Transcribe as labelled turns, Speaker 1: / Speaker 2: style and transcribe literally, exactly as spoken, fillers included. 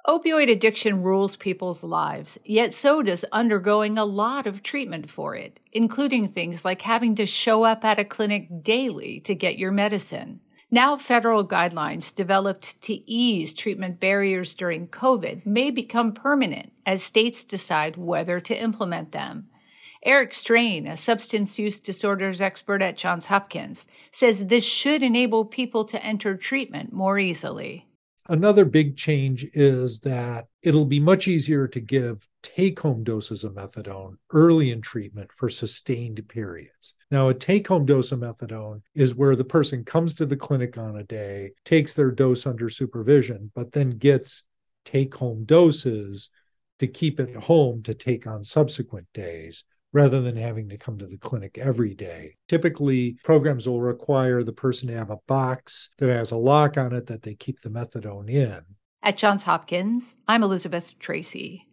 Speaker 1: Opioid addiction rules people's lives, yet so does undergoing a lot of treatment for it, including things like having to show up at a clinic daily to get your medicine. Now, federal guidelines developed to ease treatment barriers during COVID may become permanent as states decide whether to implement them. Eric Strain, a substance use disorders expert at Johns Hopkins, says this should enable people to enter treatment more easily.
Speaker 2: Another big change is that it'll be much easier to give take-home doses of methadone early in treatment for sustained periods. Now, a take-home dose of methadone is where the person comes to the clinic on a day, takes their dose under supervision, but then gets take-home doses to keep at home to take on subsequent days, rather than having to come to the clinic every day. Typically, programs will require the person to have a box that has a lock on it that they keep the methadone in.
Speaker 1: At Johns Hopkins, I'm Elizabeth Tracy.